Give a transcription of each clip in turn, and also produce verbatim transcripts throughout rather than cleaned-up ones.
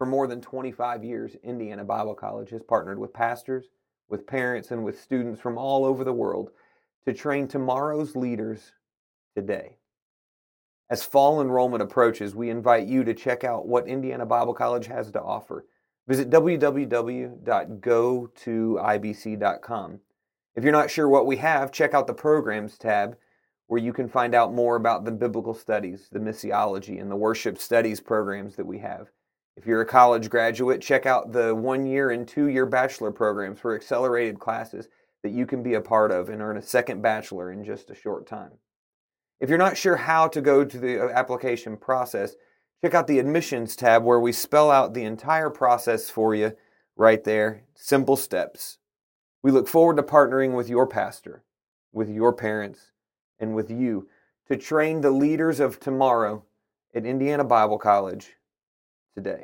For more than twenty-five years, Indiana Bible College has partnered with pastors, with parents, and with students from all over the world to train tomorrow's leaders today. As fall enrollment approaches, we invite you to check out what Indiana Bible College has to offer. Visit w w w dot go to i b c dot com. If you're not sure what we have, check out the Programs tab, where you can find out more about the biblical studies, the missiology, and the worship studies programs that we have. If you're a college graduate, check out the one-year and two-year bachelor programs for accelerated classes that you can be a part of and earn a second bachelor in just a short time. If you're not sure how to go to the application process, check out the Admissions tab, where we spell out the entire process for you right there. Simple steps. We look forward to partnering with your pastor, with your parents, and with you to train the leaders of tomorrow at Indiana Bible College today.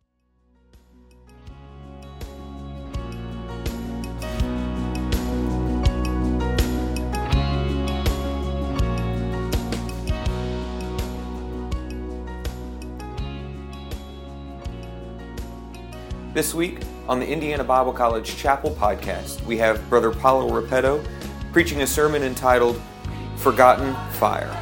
This week on the Indiana Bible College Chapel podcast, we have Brother Paulo Repetto preaching a sermon entitled Forgotten Fire.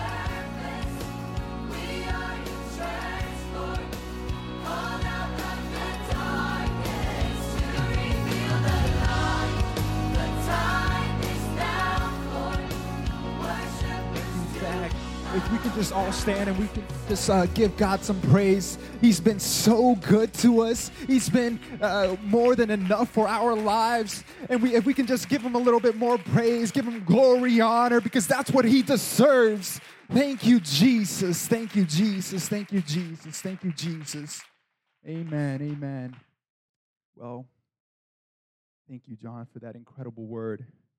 If we could just all stand and we can just uh, give God some praise. He's been so good to us. He's been uh, more than enough for our lives. And we, if we can just give him a little bit more praise, give him glory, honor, because that's what he deserves. Thank you, Jesus. Thank you, Jesus. Thank you, Jesus. Thank you, Jesus. Amen. Amen. Well, thank you, John, for that incredible word.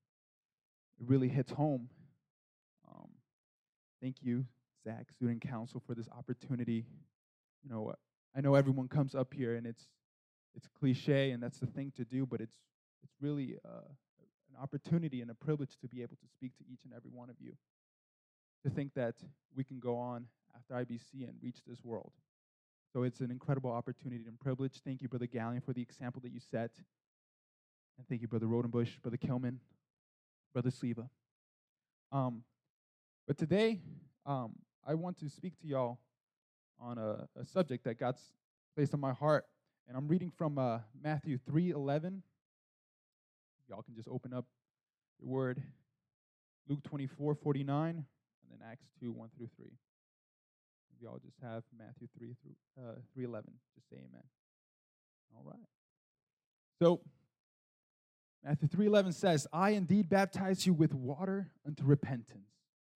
It really hits home. Um, Thank you, Zach, Student Council, for this opportunity. You know, I know everyone comes up here and it's it's cliche and that's the thing to do, but it's it's really uh, an opportunity and a privilege to be able to speak to each and every one of you. To think that we can go on after I B C and reach this world. So it's an incredible opportunity and privilege. Thank you, Brother Gallion, for the example that you set. And thank you, Brother Rodenbush, Brother Kilman, Brother Sleva. Um, But today, um, I want to speak to y'all on a, a subject that God's placed on my heart. And I'm reading from uh, Matthew three eleven. Y'all can just open up your word. Luke twenty-four forty-nine, and then Acts two one through three. Y'all just have Matthew three through uh, three eleven. Just say amen. All right. So, Matthew three eleven says, I indeed baptize you with water unto repentance.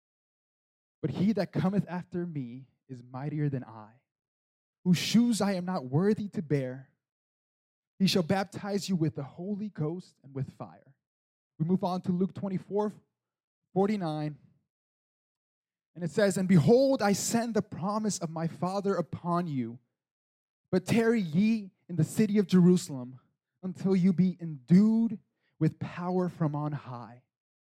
But he that cometh after me is mightier than I, whose shoes I am not worthy to bear. He shall baptize you with the Holy Ghost and with fire. We move on to Luke twenty-four forty-nine. And it says, And behold, I send the promise of my Father upon you. But tarry ye in the city of Jerusalem until you be endued with power from on high.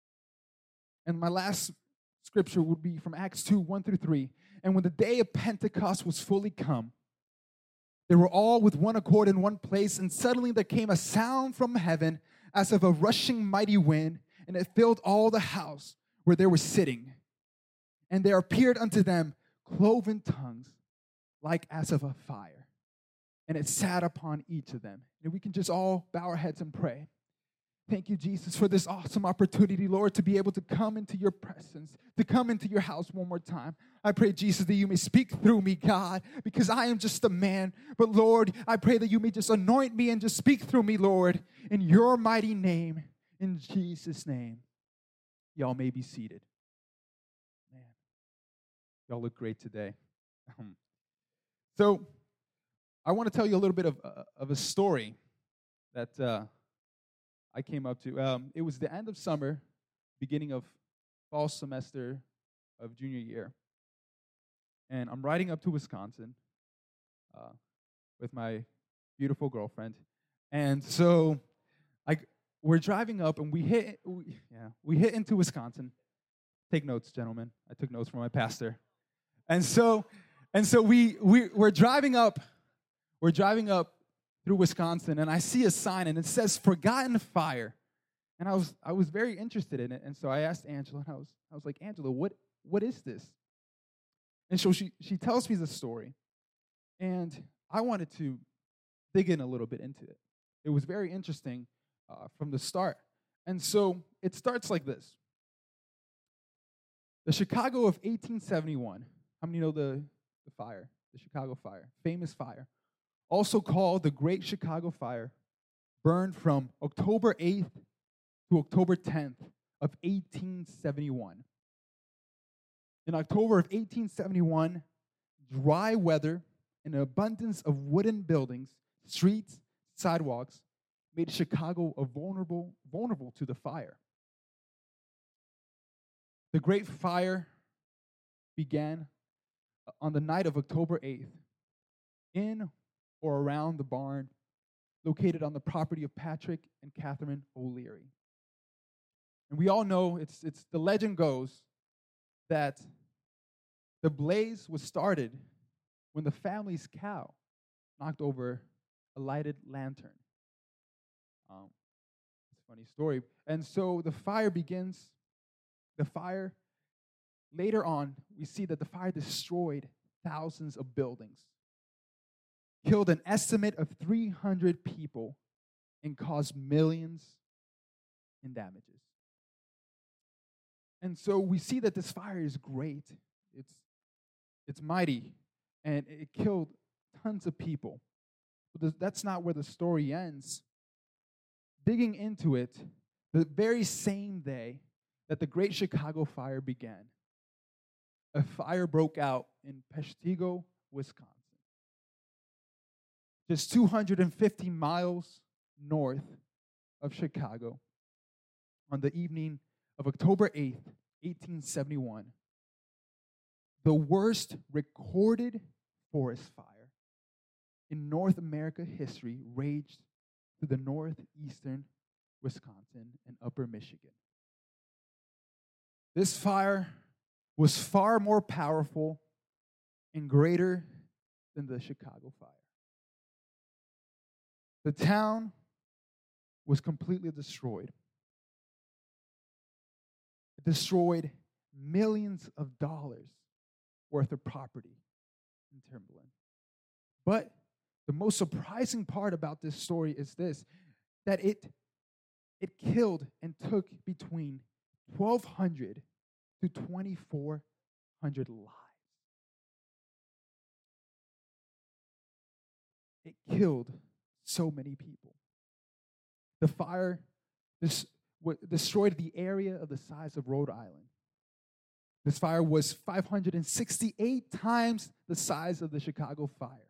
And my last scripture would be from Acts two, one through three. And when the day of Pentecost was fully come, they were all with one accord in one place, and suddenly there came a sound from heaven as of a rushing mighty wind, and it filled all the house where they were sitting. And there appeared unto them cloven tongues, like as of a fire, and it sat upon each of them. And we can just all bow our heads and pray. Thank you, Jesus, for this awesome opportunity, Lord, to be able to come into your presence, to come into your house one more time. I pray, Jesus, that you may speak through me, God, because I am just a man. But, Lord, I pray that you may just anoint me and just speak through me, Lord, in your mighty name, in Jesus' name. Y'all may be seated. Man, y'all look great today. So, I want to tell you a little bit of, uh, of a story that uh, I came up to. Um, it was the end of summer, beginning of fall semester of junior year. And I'm riding up to Wisconsin uh, with my beautiful girlfriend. And so I, we're driving up, and we hit, we, yeah, we hit into Wisconsin. Take notes, gentlemen. I took notes from my pastor. And so, and so we, we we're driving up. we're driving up through Wisconsin, and I see a sign, and it says "Forgotten Fire," and I was I was very interested in it, and so I asked Angela, and I was I was like, Angela, what what is this? And so she she tells me the story, and I wanted to dig in a little bit into it. It was very interesting uh, from the start, and so it starts like this: the Chicago of eighteen seventy-one. How many know the the fire, the Chicago fire, famous fire, also called the Great Chicago Fire, burned from October eighth to October tenth of eighteen seventy-one. In October of eighteen seventy-one, dry weather and an abundance of wooden buildings, streets, sidewalks made Chicago a vulnerable, vulnerable to the fire. The Great Fire began on the night of October eighth in or around the barn located on the property of Patrick and Catherine O'Leary. And we all know, it's, it's the legend goes that the blaze was started when the family's cow knocked over a lighted lantern. Um, it's a funny story. And so the fire begins, the fire, later on, we see that the fire destroyed thousands of buildings, killed an estimate of three hundred people, and caused millions in damages. And so we see that this fire is great. It's, it's mighty, and it killed tons of people. But that's not where the story ends. Digging into it, the very same day that the Great Chicago Fire began, a fire broke out in Peshtigo, Wisconsin, just two hundred fifty miles north of Chicago, on the evening of October eighth, eighteen seventy-one. The worst recorded forest fire in North America history raged through the northeastern Wisconsin and upper Michigan. This fire was far more powerful and greater than the Chicago fire. The town was completely destroyed. It destroyed millions of dollars worth of property in Timberland. But the most surprising part about this story is this, that it, it killed and took between twelve hundred to twenty-four hundred lives. It killed so many people. The fire this, w- destroyed the area of the size of Rhode Island. This fire was five hundred sixty-eight times the size of the Chicago fire.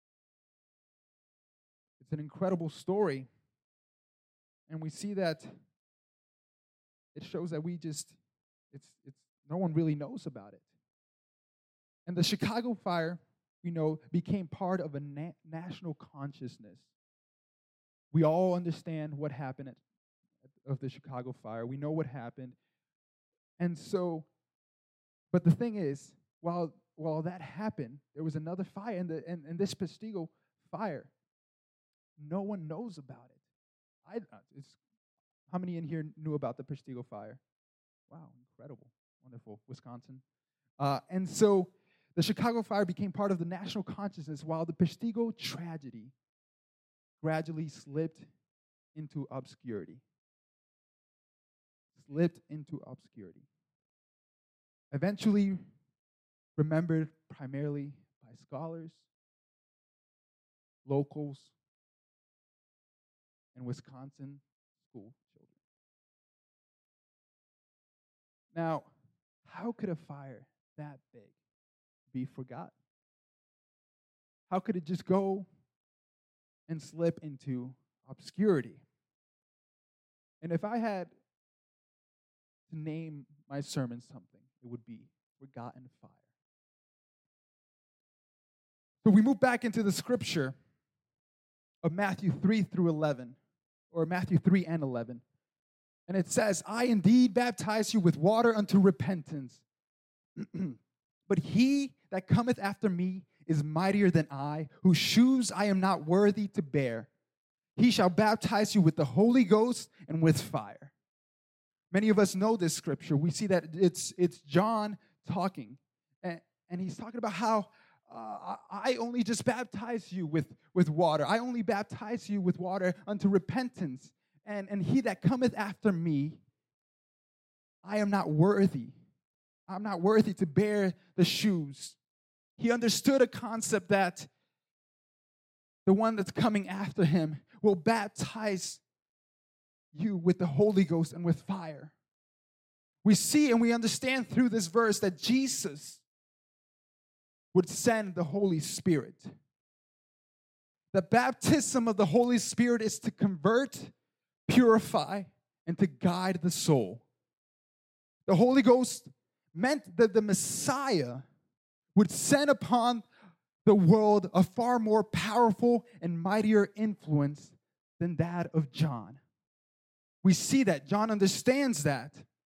It's an incredible story. And we see that it shows that we just, it's, it's, no one really knows about it. And the Chicago fire, you know, became part of a na- national consciousness. We all understand what happened at, of the Chicago fire. We know what happened. And so, but the thing is, while while that happened, there was another fire, and the and, and this Peshtigo fire, no one knows about it. I it's how many in here knew about the Peshtigo fire? Wow, incredible, wonderful, Wisconsin. Uh, and so the Chicago fire became part of the national consciousness, while the Peshtigo tragedy gradually slipped into obscurity. Slipped into obscurity. Eventually remembered primarily by scholars, locals, and Wisconsin school children. Now, how could a fire that big be forgotten? How could it just go and slip into obscurity? And if I had to name my sermon something, it would be Forgotten Fire. So we move back into the scripture of Matthew three through eleven, or Matthew three and eleven. And it says, I indeed baptize you with water unto repentance. But he that cometh after me is mightier than I, whose shoes I am not worthy to bear. He shall baptize you with the Holy Ghost and with fire. Many of us know this scripture. We see that it's, it's John talking, and, and he's talking about how uh, I only just baptize you with, with water. I only baptize you with water unto repentance. And, and he that cometh after me, I am not worthy. I'm not worthy to bear the shoes. He understood a concept that the one that's coming after him will baptize you with the Holy Ghost and with fire. We see and we understand through this verse that Jesus would send the Holy Spirit. The baptism of the Holy Spirit is to convert, purify, and to guide the soul. The Holy Ghost meant that the Messiah would send upon the world a far more powerful and mightier influence than that of John. We see that. John understands that.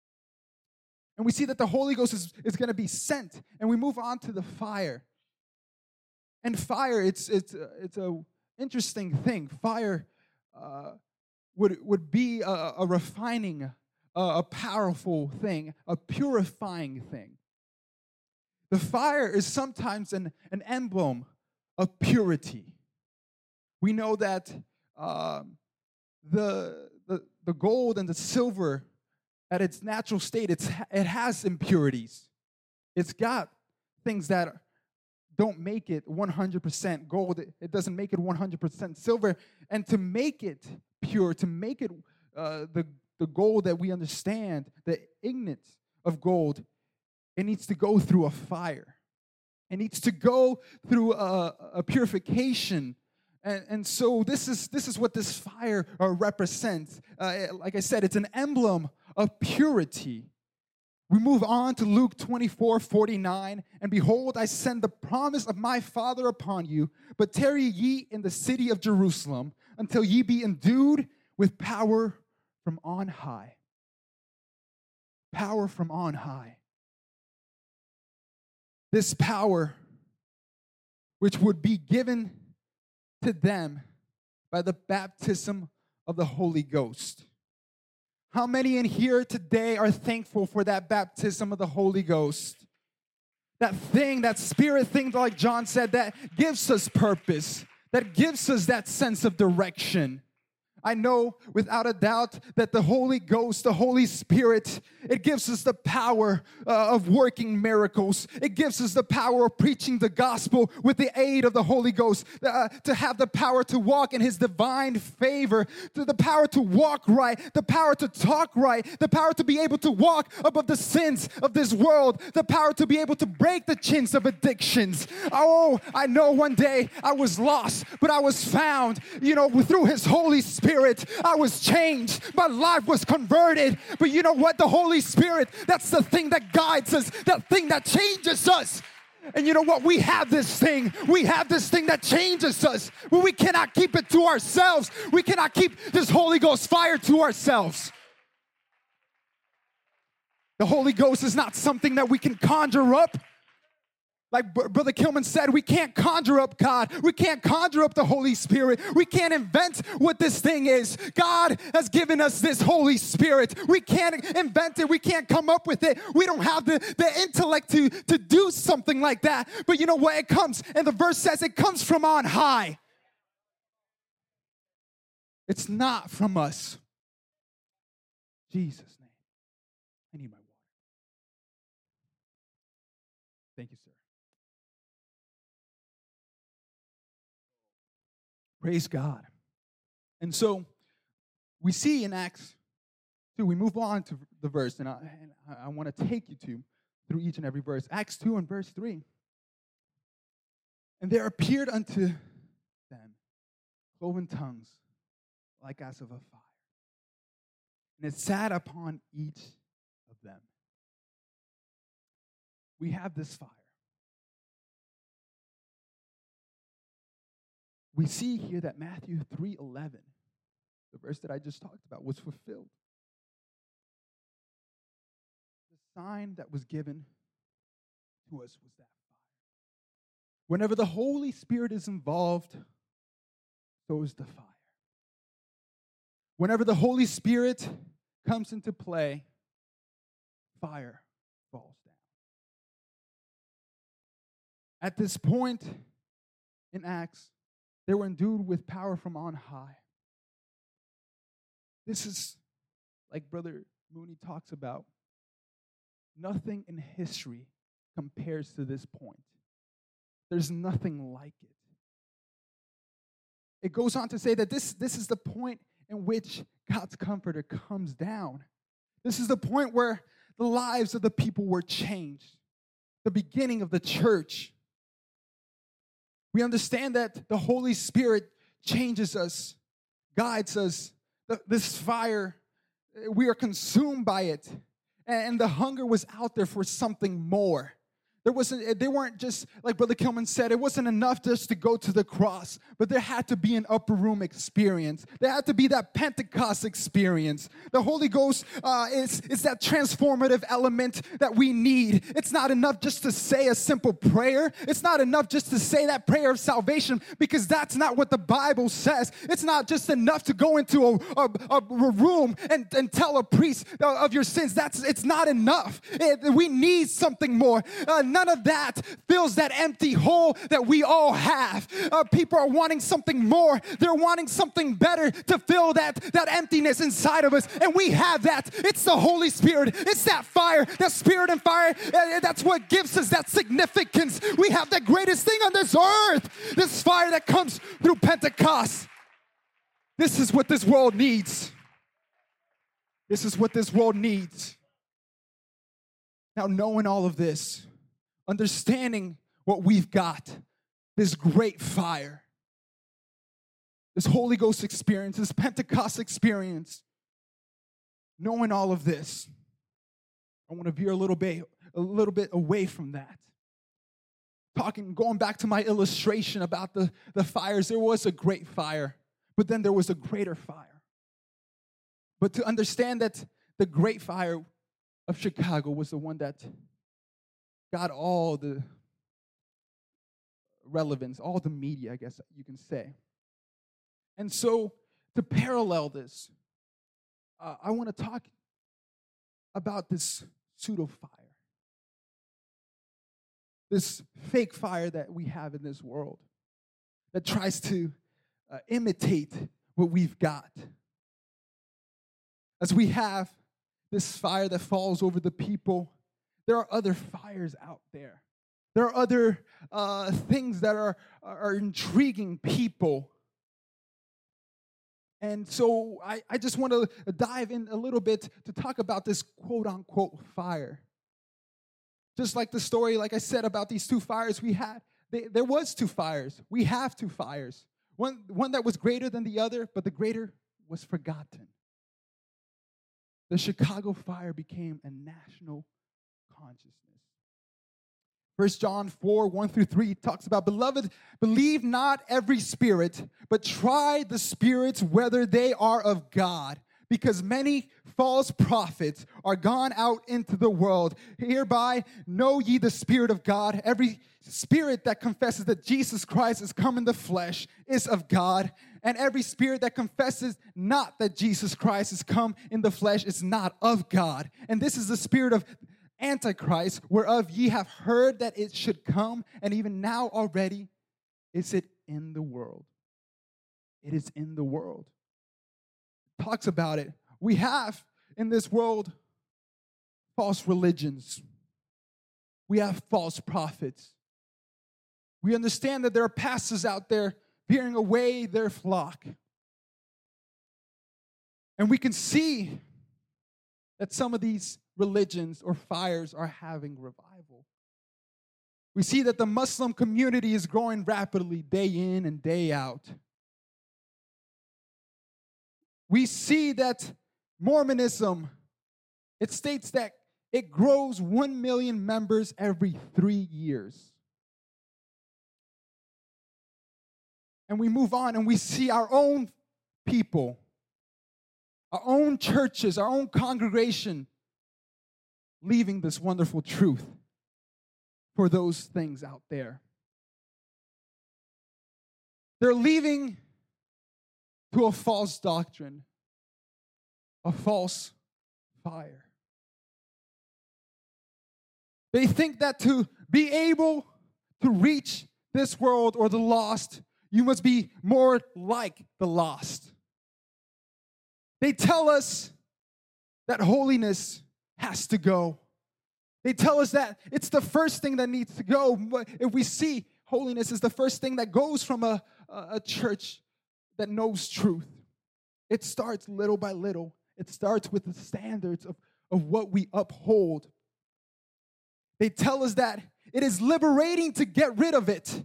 And we see that the Holy Ghost is, is going to be sent. And we move on to the fire. And fire, it's it's uh, it's a interesting thing. Fire uh, would would be a, a refining, a, a powerful thing, a purifying thing. The fire is sometimes an, an emblem of purity. We know that um, the, the the gold and the silver, at its natural state, it's it has impurities. It's got things that don't make it one hundred percent gold. It, it doesn't make it one hundred percent silver. And to make it pure, to make it uh, the, the gold that we understand, the ignet of gold, it needs to go through a fire. It needs to go through a, a purification. And, and so this is this is what this fire uh, represents. Uh, like I said, it's an emblem of purity. We move on to Luke twenty-four forty-nine. And behold, I send the promise of my Father upon you, but tarry ye in the city of Jerusalem until ye be endued with power from on high. Power from on high. This power, which would be given to them by the baptism of the Holy Ghost. How many in here today are thankful for that baptism of the Holy Ghost? That thing, that spirit thing, like John said, that gives us purpose, that gives us that sense of direction. I know without a doubt that the Holy Ghost, the Holy Spirit, it gives us the power uh, of working miracles. It gives us the power of preaching the gospel with the aid of the Holy Ghost, uh, to have the power to walk in His divine favor, to the power to walk right, the power to talk right, the power to be able to walk above the sins of this world, the power to be able to break the chains of addictions. Oh, I know one day I was lost, but I was found, you know, through His Holy Spirit. I was changed. My life was converted. But you know what? The Holy Spirit, that's the thing that guides us, that thing that changes us. And you know what? We have this thing. We have this thing that changes us. But we cannot keep it to ourselves. We cannot keep this Holy Ghost fire to ourselves. The Holy Ghost is not something that we can conjure up. Like Brother Kilman said, we can't conjure up God. We can't conjure up the Holy Spirit. We can't invent what this thing is. God has given us this Holy Spirit. We can't invent it. We can't come up with it. We don't have the, the intellect to, to do something like that. But you know what? It comes, and the verse says it comes from on high. It's not from us. Jesus' name. I need my water. Thank you, sir. Praise God. And so we see in Acts two, we move on to the verse, and I, and I want to take you to through each and every verse. Acts two and verse three. And there appeared unto them cloven tongues like as of a fire, and it sat upon each of them. We have this fire. We see here that Matthew three eleven, the verse that I just talked about, was fulfilled. The sign that was given to us was that fire. Whenever the Holy Spirit is involved, so is the fire. Whenever the Holy Spirit comes into play, fire falls down. At this point in Acts, they were endued with power from on high. This is, like Brother Mooney talks about, nothing in history compares to this point. There's nothing like it. It goes on to say that this, this is the point in which God's comforter comes down. This is the point where the lives of the people were changed, the beginning of the church. We understand that the Holy Spirit changes us, guides us. This fire, we are consumed by it. And the hunger was out there for something more. There wasn't, they weren't just, like Brother Kilman said, it wasn't enough just to go to the cross, but there had to be an upper room experience. There had to be that Pentecost experience. The Holy Ghost uh, is, is that transformative element that we need. It's not enough just to say a simple prayer. It's not enough just to say that prayer of salvation, because that's not what the Bible says. It's not just enough to go into a, a, a room and, and tell a priest of your sins. That's, it's not enough. It, we need something more. Uh, None of that fills that empty hole that we all have. Uh, people are wanting something more. They're wanting something better to fill that, that emptiness inside of us. And we have that. It's the Holy Spirit. It's that fire, that spirit and fire. Uh, that's what gives us that significance. We have the greatest thing on this earth. This fire that comes through Pentecost. This is what this world needs. This is what this world needs. Now, knowing all of this, understanding what we've got, this great fire, this Holy Ghost experience, this Pentecost experience, knowing all of this, I want to veer a little bit, a little bit away from that. Talking, going back to my illustration about the, the fires, there was a great fire, but then there was a greater fire. But to understand that the great fire of Chicago was the one that got all the relevance, all the media, I guess you can say. And so, to parallel this, uh, I want to talk about this pseudo fire, this fake fire that we have in this world that tries to uh, imitate what we've got. As we have this fire that falls over the people, there are other fires out there. There are other uh, things that are, are intriguing people. And so I, I just want to dive in a little bit to talk about this quote-unquote fire. Just like the story, like I said, about these two fires we had. They, there was two fires. We have two fires. One, one that was greater than the other, but the greater was forgotten. The Chicago fire became a national consciousness. First John four, one through three talks about, beloved, believe not every spirit, but try the spirits whether they are of God, because many false prophets are gone out into the world. Hereby know ye the Spirit of God. Every spirit that confesses that Jesus Christ has come in the flesh is of God, and every spirit that confesses not that Jesus Christ has come in the flesh is not of God. And this is the spirit of Antichrist, whereof ye have heard that it should come, and even now already is it in the world. It is in the world. It talks about it. We have in this world false religions. We have false prophets. We understand that there are pastors out there veering away their flock. And we can see that some of these religions or fires are having revival. We see that the Muslim community is growing rapidly day in and day out. We see that Mormonism, it states that it grows one million members every three years. And we move on and we see our own people, our own churches, our own congregation leaving this wonderful truth for those things out there. They're leaving to a false doctrine, a false fire. They think that to be able to reach this world or the lost, you must be more like the lost. They tell us that holiness has to go. They tell us that it's the first thing that needs to go. But if we see holiness is the first thing that goes from a, a church that knows truth, it starts little by little. It starts with the standards of, of what we uphold. They tell us that it is liberating to get rid of it.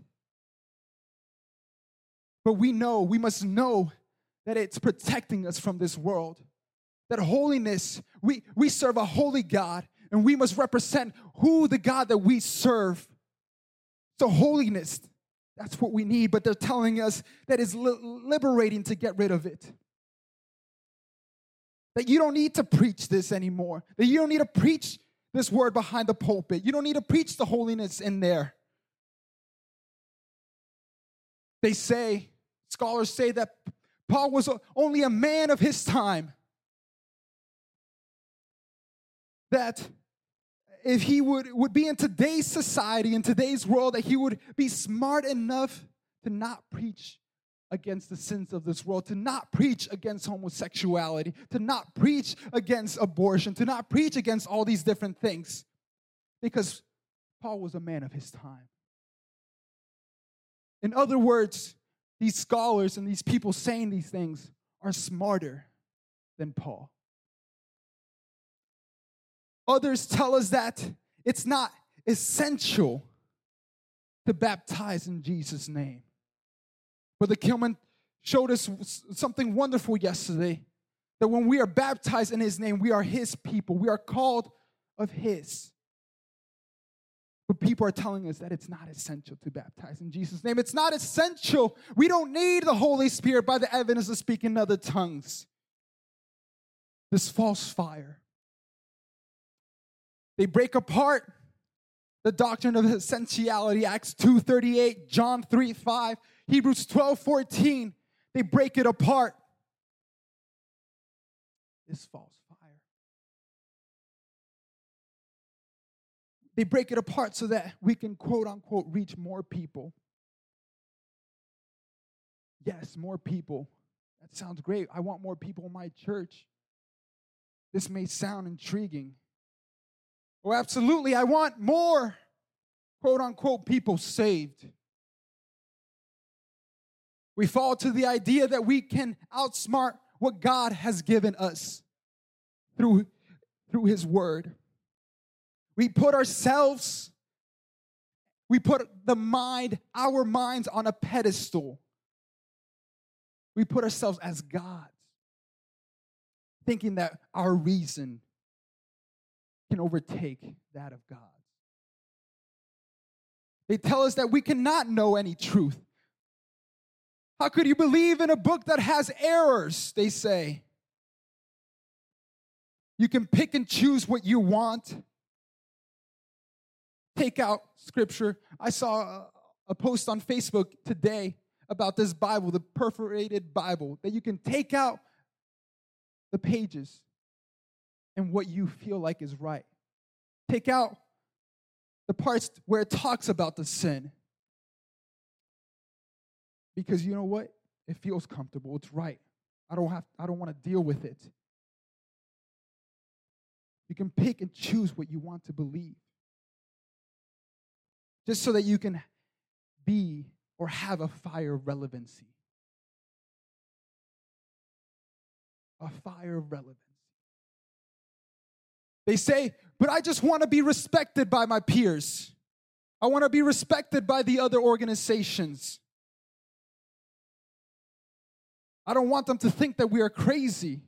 But we know, we must know that it's protecting us from this world. That holiness, we, we serve a holy God, and we must represent who the God that we serve. So holiness, that's what we need, but they're telling us that it's li- liberating to get rid of it. That you don't need to preach this anymore. That you don't need to preach this word behind the pulpit. You don't need to preach the holiness in there. They say, scholars say that Paul was only a man of his time. That if he would, would be in today's society, in today's world, that he would be smart enough to not preach against the sins of this world, to not preach against homosexuality, to not preach against abortion, to not preach against all these different things. Because Paul was a man of his time. In other words, these scholars and these people saying these things are smarter than Paul. Others tell us that it's not essential to baptize in Jesus' name. Brother Kilman showed us something wonderful yesterday, that when we are baptized in his name, we are his people. We are called of his. But people are telling us that it's not essential to baptize in Jesus' name. It's not essential. We don't need the Holy Spirit by the evidence of speaking in other tongues. This false fire. They break apart the doctrine of essentiality, Acts two thirty-eight, John three five, Hebrews twelve fourteen. They break it apart. This false fire. They break it apart so that we can, quote unquote, reach more people. Yes, more people. That sounds great. I want more people in my church. This may sound intriguing. Oh, absolutely, I want more, quote unquote, people saved. We fall to the idea that we can outsmart what God has given us through, through his word. We put ourselves, we put the mind, our minds on a pedestal. We put ourselves as gods, thinking that our reason can overtake that of God. They tell us that we cannot know any truth. How could you believe in a book that has errors, they say. You can pick and choose what you want. Take out scripture. I saw a, a post on Facebook today about this Bible, the perforated Bible, that you can take out the pages and what you feel like is right. Take out the parts where it talks about the sin. Because you know what? It feels comfortable. It's right. I don't have I don't want to deal with it. You can pick and choose what you want to believe. Just so that you can be or have a fire of relevancy. A fire of relevance. They say, but I just want to be respected by my peers. I want to be respected by the other organizations. I don't want them to think that we are crazy.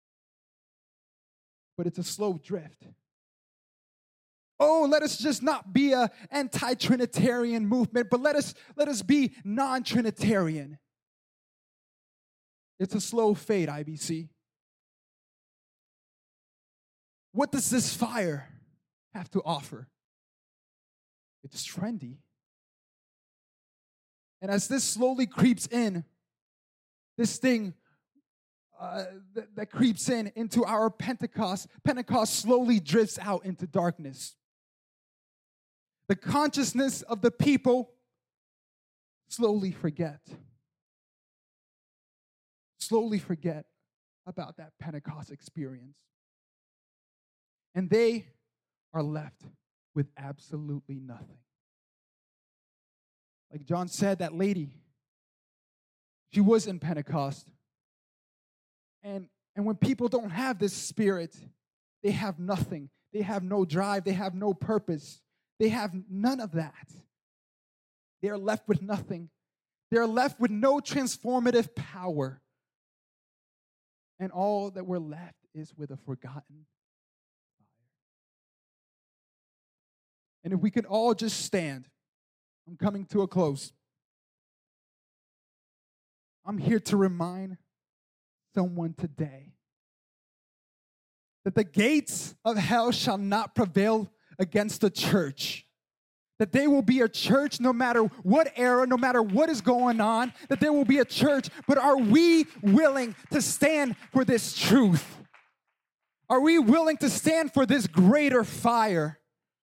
But it's a slow drift. Oh, let us just not be an anti-Trinitarian movement, but let us, let us be non-Trinitarian. It's a slow fade, I B C. What does this fire have to offer? It's trendy. And as this slowly creeps in, this thing uh, that, that creeps in into our Pentecost, Pentecost slowly drifts out into darkness. The consciousness of the people slowly forget. Slowly forget about that Pentecost experience. And they are left with absolutely nothing. Like John said, that lady, she was in Pentecost. And, and when people don't have this spirit, they have nothing. They have no drive. They have no purpose. They have none of that. They are left with nothing. They're left with no transformative power. And all that we're left is with a forgotten fire. And if we could all just stand, I'm coming to a close. I'm here to remind someone today that the gates of hell shall not prevail against the church. That they will be a church no matter what era, no matter what is going on, that there will be a church. But are we willing to stand for this truth? Are we willing to stand for this greater fire?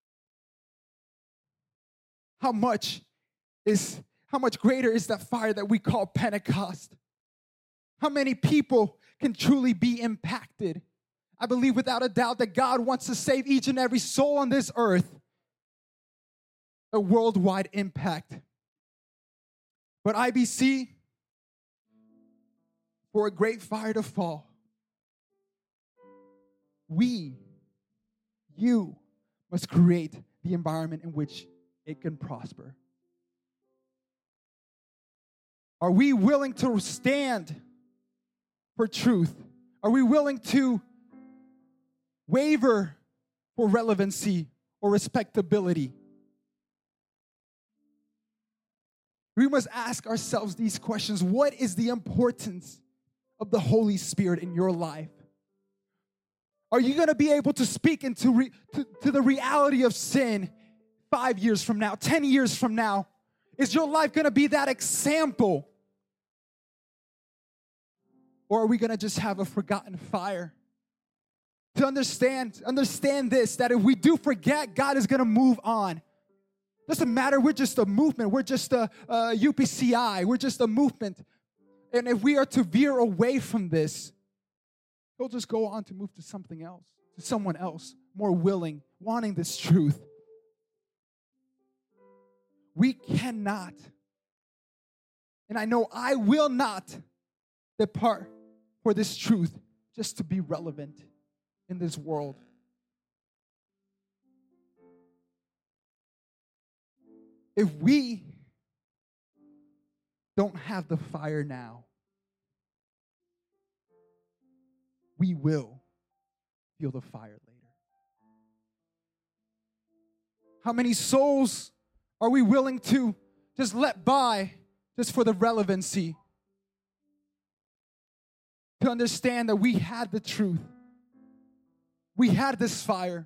How much is, how much greater is that fire that we call Pentecost? How many people can truly be impacted? I believe without a doubt that God wants to save each and every soul on this earth. A worldwide impact. But I B C, for a great fire to fall, we, you, must create the environment in which it can prosper. Are we willing to stand for truth? Are we willing to waver for relevancy or respectability? We must ask ourselves these questions. What is the importance of the Holy Spirit in your life? Are you going to be able to speak into re, to, to the reality of sin five years from now, ten years from now? Is your life going to be that example? Or are we going to just have a forgotten fire? To understand, understand this, that if we do forget, God is going to move on. Doesn't matter, we're just a movement. We're just a, a U P C I. We're just a movement. And if we are to veer away from this, He'll just go on to move to something else, to someone else, more willing, wanting this truth. We cannot, and I know I will not depart for this truth just to be relevant in this world. If we don't have the fire now, we will feel the fire later. How many souls are we willing to just let by just for the relevancy? To understand that we had the truth. We had this fire.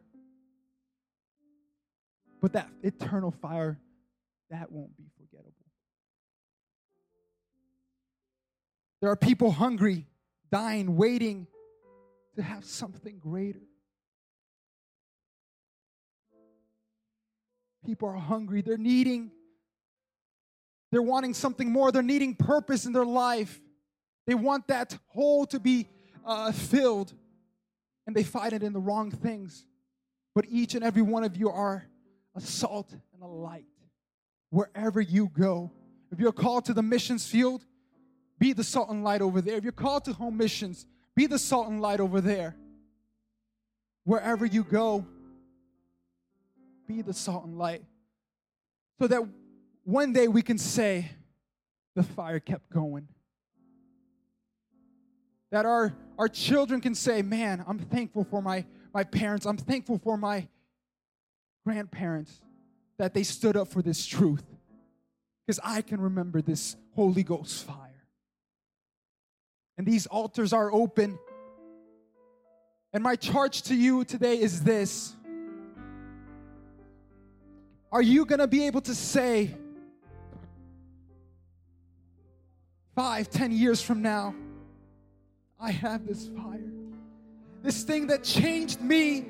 But that eternal fire, that won't be forgettable. There are people hungry, dying, waiting to have something greater. People are hungry. They're needing, they're wanting something more. They're needing purpose in their life. They want that hole to be uh, filled, and they find it in the wrong things. But each and every one of you are a salt and a light wherever you go. If you're called to the missions field, be the salt and light over there. If you're called to home missions, be the salt and light over there. Wherever you go, be the salt and light. So that one day we can say, the fire kept going. That our, our children can say, man, I'm thankful for my, my parents. I'm thankful for my grandparents that they stood up for this truth. Because I can remember this Holy Ghost fire. And these altars are open. And my charge to you today is this. Are you going to be able to say, five, ten years from now, I have this fire. This thing that changed me.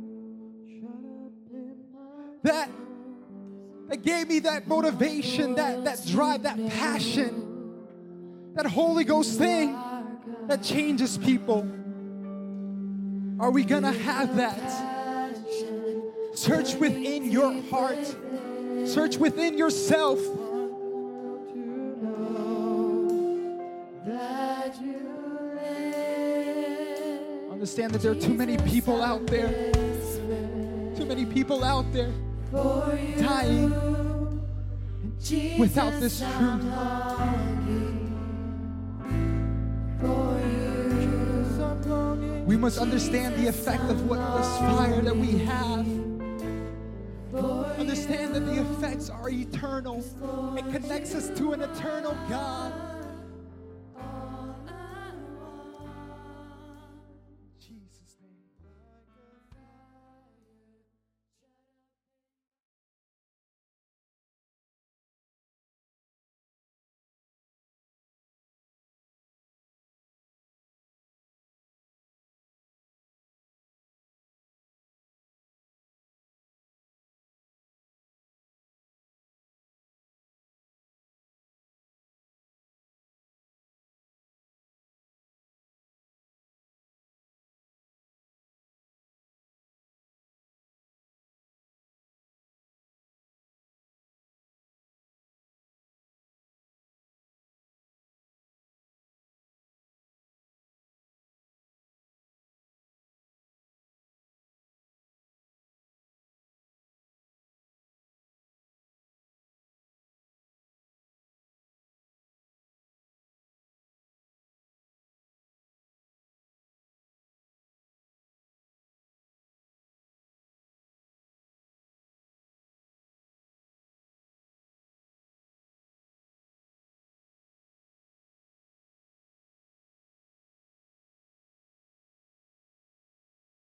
That, that gave me that motivation, that, that drive, that passion. That Holy Ghost thing that changes people. Are we gonna have that? Search within your heart. Search within yourself. Understand that there are too many people out there. Too many people out there dying without this truth. We must understand the effect of what this fire that we have. Understand that the effects are eternal. It connects us to an eternal God.